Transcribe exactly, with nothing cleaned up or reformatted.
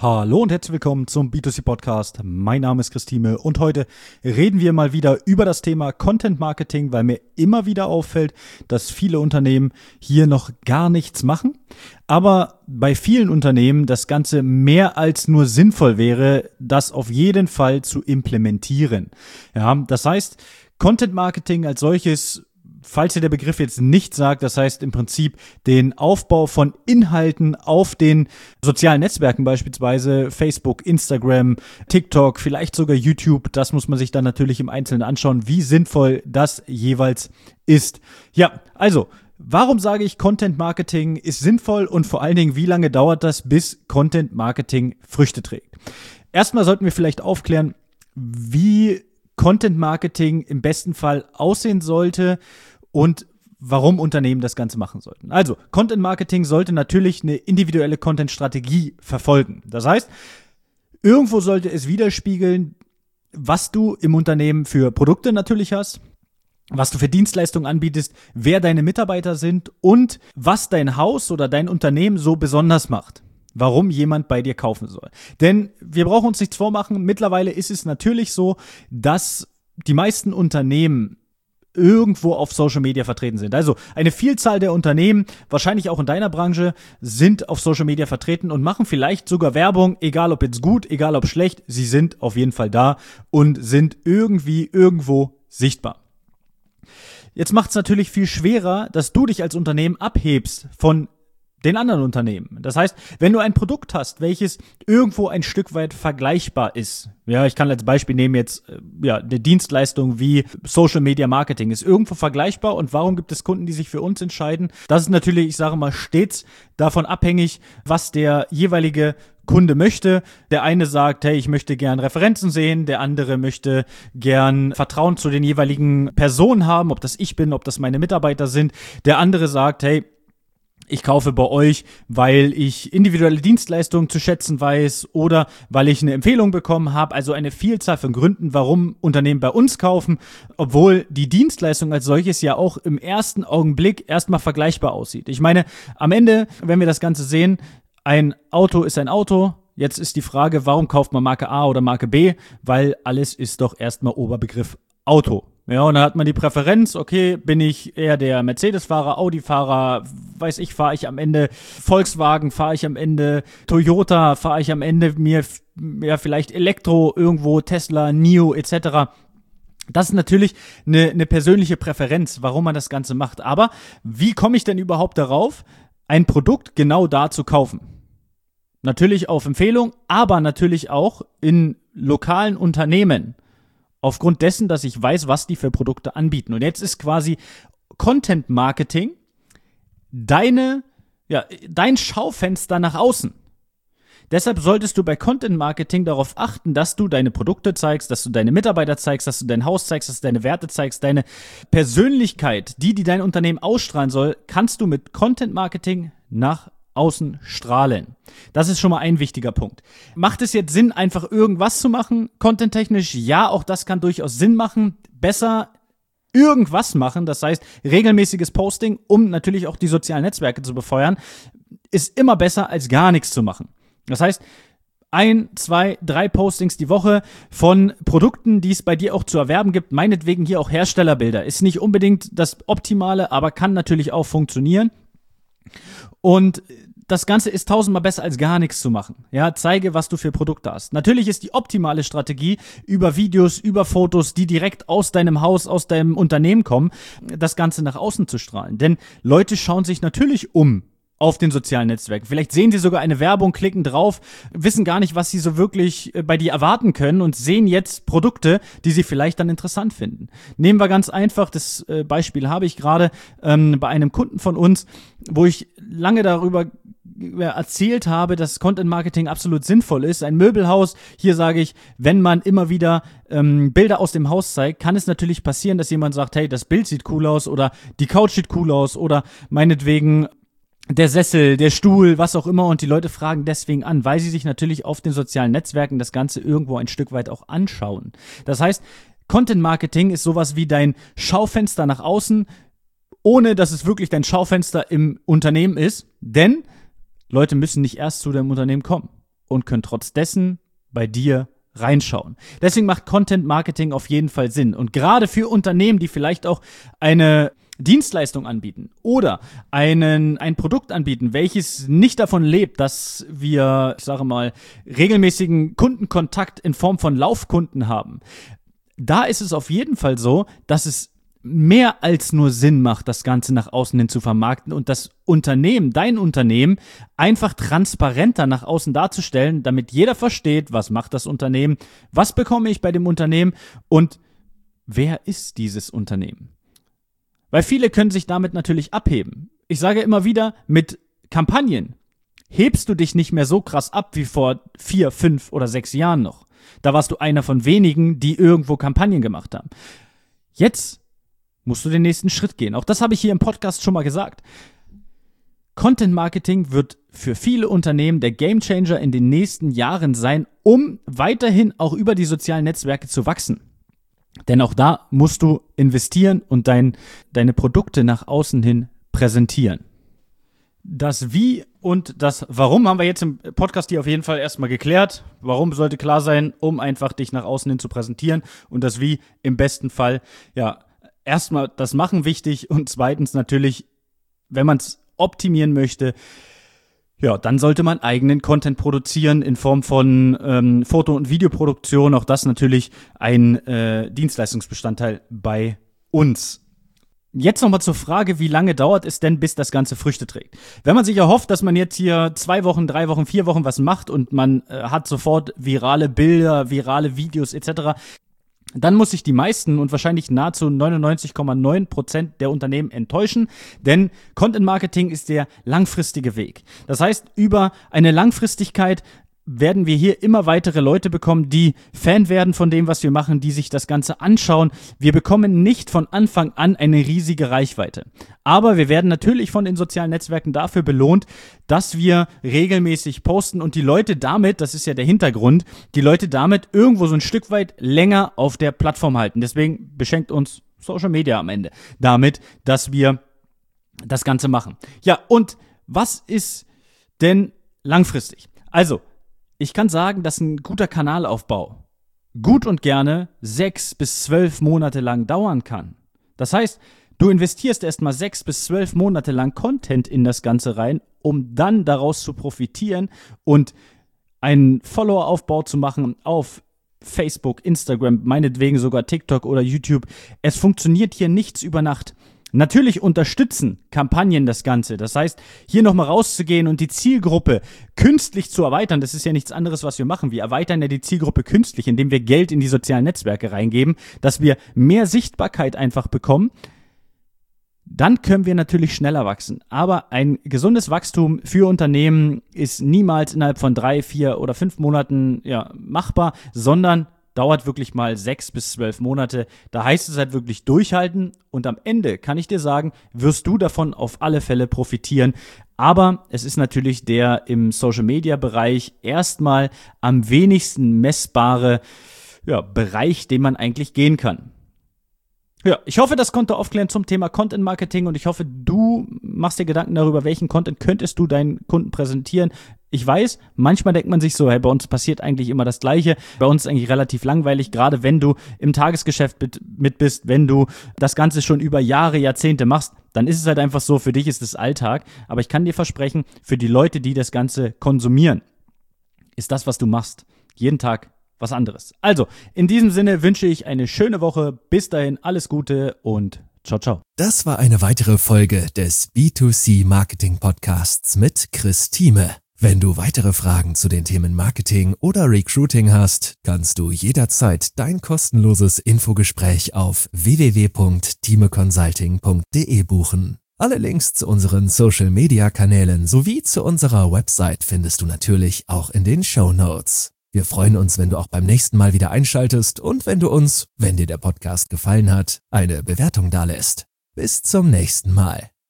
Hallo und herzlich willkommen zum B zwei C Podcast. Mein Name ist Christine und heute reden wir mal wieder über das Thema Content Marketing, weil mir immer wieder auffällt, dass viele Unternehmen hier noch gar nichts machen, aber bei vielen Unternehmen das Ganze mehr als nur sinnvoll wäre, das auf jeden Fall zu implementieren. Ja, das heißt, Content Marketing als solches, falls ihr der Begriff jetzt nicht sagt, das heißt im Prinzip den Aufbau von Inhalten auf den sozialen Netzwerken, beispielsweise Facebook, Instagram, TikTok, vielleicht sogar YouTube. Das muss man sich dann natürlich im Einzelnen anschauen, wie sinnvoll das jeweils ist. Ja, also, warum sage ich, Content Marketing ist sinnvoll und vor allen Dingen, wie lange dauert das, bis Content Marketing Früchte trägt? Erstmal sollten wir vielleicht aufklären, wie Content Marketing im besten Fall aussehen sollte und warum Unternehmen das Ganze machen sollten. Also, Content Marketing sollte natürlich eine individuelle Content-Strategie verfolgen. Das heißt, irgendwo sollte es widerspiegeln, was du im Unternehmen für Produkte natürlich hast, was du für Dienstleistungen anbietest, wer deine Mitarbeiter sind und was dein Haus oder dein Unternehmen so besonders macht. Warum jemand bei dir kaufen soll. Denn wir brauchen uns nichts vormachen, mittlerweile ist es natürlich so, dass die meisten Unternehmen irgendwo auf Social Media vertreten sind. Also eine Vielzahl der Unternehmen, wahrscheinlich auch in deiner Branche, sind auf Social Media vertreten und machen vielleicht sogar Werbung, egal ob jetzt gut, egal ob schlecht, sie sind auf jeden Fall da und sind irgendwie irgendwo sichtbar. Jetzt macht es natürlich viel schwerer, dass du dich als Unternehmen abhebst von den anderen Unternehmen. Das heißt, wenn du ein Produkt hast, welches irgendwo ein Stück weit vergleichbar ist, ja, ich kann als Beispiel nehmen jetzt, ja, eine Dienstleistung wie Social Media Marketing ist irgendwo vergleichbar und warum gibt es Kunden, die sich für uns entscheiden? Das ist natürlich, ich sage mal, stets davon abhängig, was der jeweilige Kunde möchte. Der eine sagt, hey, ich möchte gern Referenzen sehen, der andere möchte gern Vertrauen zu den jeweiligen Personen haben, ob das ich bin, ob das meine Mitarbeiter sind. Der andere sagt, hey, ich kaufe bei euch, weil ich individuelle Dienstleistungen zu schätzen weiß oder weil ich eine Empfehlung bekommen habe. Also eine Vielzahl von Gründen, warum Unternehmen bei uns kaufen, obwohl die Dienstleistung als solches ja auch im ersten Augenblick erstmal vergleichbar aussieht. Ich meine, am Ende, wenn wir das Ganze sehen, ein Auto ist ein Auto. Jetzt ist die Frage, warum kauft man Marke A oder Marke B? Weil alles ist doch erstmal Oberbegriff Auto. Ja, und dann hat man die Präferenz, okay, bin ich eher der Mercedes-Fahrer, Audi-Fahrer, weiß ich, fahre ich am Ende Volkswagen, fahre ich am Ende Toyota, fahre ich am Ende mir ja vielleicht Elektro irgendwo, Tesla, Nio et cetera. Das ist natürlich eine, eine persönliche Präferenz, warum man das Ganze macht. Aber wie komme ich denn überhaupt darauf, ein Produkt genau da zu kaufen? Natürlich auf Empfehlung, aber natürlich auch in lokalen Unternehmen. Aufgrund dessen, dass ich weiß, was die für Produkte anbieten. Und jetzt ist quasi Content Marketing deine, ja, dein Schaufenster nach außen. Deshalb solltest du bei Content Marketing darauf achten, dass du deine Produkte zeigst, dass du deine Mitarbeiter zeigst, dass du dein Haus zeigst, dass du deine Werte zeigst, deine Persönlichkeit, die, die dein Unternehmen ausstrahlen soll, kannst du mit Content Marketing nach außen strahlen. Das ist schon mal ein wichtiger Punkt. Macht es jetzt Sinn, einfach irgendwas zu machen, contenttechnisch? Ja, auch das kann durchaus Sinn machen. Besser irgendwas machen, das heißt regelmäßiges Posting, um natürlich auch die sozialen Netzwerke zu befeuern, ist immer besser, als gar nichts zu machen. Das heißt, ein, zwei, drei Postings die Woche von Produkten, die es bei dir auch zu erwerben gibt, meinetwegen hier auch Herstellerbilder. Ist nicht unbedingt das Optimale, aber kann natürlich auch funktionieren. Und das Ganze ist tausendmal besser, als gar nichts zu machen. Ja, zeige, was du für Produkte hast. Natürlich ist die optimale Strategie, über Videos, über Fotos, die direkt aus deinem Haus, aus deinem Unternehmen kommen, das Ganze nach außen zu strahlen. Denn Leute schauen sich natürlich um auf den sozialen Netzwerken. Vielleicht sehen sie sogar eine Werbung, klicken drauf, wissen gar nicht, was sie so wirklich bei dir erwarten können und sehen jetzt Produkte, die sie vielleicht dann interessant finden. Nehmen wir ganz einfach, das Beispiel habe ich gerade ähm, bei einem Kunden von uns, wo ich lange darüber erzählt habe, dass Content Marketing absolut sinnvoll ist. Ein Möbelhaus, hier sage ich, wenn man immer wieder ähm, Bilder aus dem Haus zeigt, kann es natürlich passieren, dass jemand sagt, hey, das Bild sieht cool aus oder die Couch sieht cool aus oder meinetwegen der Sessel, der Stuhl, was auch immer, und die Leute fragen deswegen an, weil sie sich natürlich auf den sozialen Netzwerken das Ganze irgendwo ein Stück weit auch anschauen. Das heißt, Content Marketing ist sowas wie dein Schaufenster nach außen, ohne dass es wirklich dein Schaufenster im Unternehmen ist, denn Leute müssen nicht erst zu deinem Unternehmen kommen. und können trotz dessen bei dir reinschauen. Deswegen macht Content Marketing auf jeden Fall Sinn. Und gerade für Unternehmen, die vielleicht auch eine Dienstleistung anbieten oder einen, ein Produkt anbieten, welches nicht davon lebt, dass wir, ich sage mal, regelmäßigen Kundenkontakt in Form von Laufkunden haben. Da ist es auf jeden Fall so, dass es mehr als nur Sinn macht, das Ganze nach außen hin zu vermarkten und das Unternehmen, dein Unternehmen, einfach transparenter nach außen darzustellen, damit jeder versteht, was macht das Unternehmen, was bekomme ich bei dem Unternehmen und wer ist dieses Unternehmen. Weil viele können sich damit natürlich abheben. Ich sage immer wieder, mit Kampagnen hebst du dich nicht mehr so krass ab wie vor vier, fünf oder sechs Jahren noch. Da warst du einer von wenigen, die irgendwo Kampagnen gemacht haben. Jetzt musst du den nächsten Schritt gehen. Auch das habe ich hier im Podcast schon mal gesagt. Content Marketing wird für viele Unternehmen der Gamechanger in den nächsten Jahren sein, um weiterhin auch über die sozialen Netzwerke zu wachsen. Denn auch da musst du investieren und dein, deine Produkte nach außen hin präsentieren. Das Wie und das Warum haben wir jetzt im Podcast hier auf jeden Fall erstmal geklärt. Warum sollte klar sein, um einfach dich nach außen hin zu präsentieren und das Wie im besten Fall, ja, erstmal das Machen wichtig und zweitens natürlich, wenn man es optimieren möchte, ja, dann sollte man eigenen Content produzieren in Form von ähm, Foto- und Videoproduktion. Auch das natürlich ein äh, Dienstleistungsbestandteil bei uns. Jetzt nochmal zur Frage, wie lange dauert es denn, bis das Ganze Früchte trägt? Wenn man sich erhofft, dass man jetzt hier zwei Wochen, drei Wochen, vier Wochen was macht und man äh, hat sofort virale Bilder, virale Videos et cetera, dann muss sich die meisten und wahrscheinlich nahezu neunundneunzig Komma neun Prozent der Unternehmen enttäuschen, denn Content Marketing ist der langfristige Weg. Das heißt, über eine Langfristigkeit werden wir hier immer weitere Leute bekommen, die Fan werden von dem, was wir machen, die sich das Ganze anschauen. Wir bekommen nicht von Anfang an eine riesige Reichweite. Aber wir werden natürlich von den sozialen Netzwerken dafür belohnt, dass wir regelmäßig posten und die Leute damit, das ist ja der Hintergrund, die Leute damit irgendwo so ein Stück weit länger auf der Plattform halten. Deswegen beschenkt uns Social Media am Ende damit, dass wir das Ganze machen. Ja, und was ist denn langfristig? Also, ich kann sagen, dass ein guter Kanalaufbau gut und gerne sechs bis zwölf Monate lang dauern kann. Das heißt, du investierst erstmal sechs bis zwölf Monate lang Content in das Ganze rein, um dann daraus zu profitieren und einen Follower-Aufbau zu machen auf Facebook, Instagram, meinetwegen sogar TikTok oder YouTube. Es funktioniert hier nichts über Nacht. Natürlich unterstützen Kampagnen das Ganze. Das heißt, hier nochmal rauszugehen und die Zielgruppe künstlich zu erweitern, das ist ja nichts anderes, was wir machen. Wir erweitern ja die Zielgruppe künstlich, indem wir Geld in die sozialen Netzwerke reingeben, dass wir mehr Sichtbarkeit einfach bekommen. Dann können wir natürlich schneller wachsen. Aber ein gesundes Wachstum für Unternehmen ist niemals innerhalb von drei, vier oder fünf Monaten ja, machbar, sondern dauert wirklich mal sechs bis zwölf Monate. Da heißt es halt wirklich durchhalten und am Ende, kann ich dir sagen, wirst du davon auf alle Fälle profitieren. Aber es ist natürlich der im Social-Media-Bereich erstmal am wenigsten messbare ja, Bereich, den man eigentlich gehen kann. Ja, ich hoffe, das konnte aufklären zum Thema Content Marketing und ich hoffe, du machst dir Gedanken darüber, welchen Content könntest du deinen Kunden präsentieren. Ich weiß, manchmal denkt man sich so, hey, bei uns passiert eigentlich immer das Gleiche. Bei uns ist eigentlich relativ langweilig, gerade wenn du im Tagesgeschäft mit, mit bist, wenn du das Ganze schon über Jahre, Jahrzehnte machst, dann ist es halt einfach so, für dich ist es Alltag. Aber ich kann dir versprechen, für die Leute, die das Ganze konsumieren, ist das, was du machst, jeden Tag was anderes. Also, in diesem Sinne wünsche ich eine schöne Woche. Bis dahin, alles Gute und ciao, ciao. Das war eine weitere Folge des B zwei C Marketing Podcasts mit Chris Thieme. Wenn du weitere Fragen zu den Themen Marketing oder Recruiting hast, kannst du jederzeit dein kostenloses Infogespräch auf w w w punkt thieme consulting punkt d e buchen. Alle Links zu unseren Social-Media-Kanälen sowie zu unserer Website findest du natürlich auch in den Shownotes. Wir freuen uns, wenn du auch beim nächsten Mal wieder einschaltest und wenn du uns, wenn dir der Podcast gefallen hat, eine Bewertung dalässt. Bis zum nächsten Mal.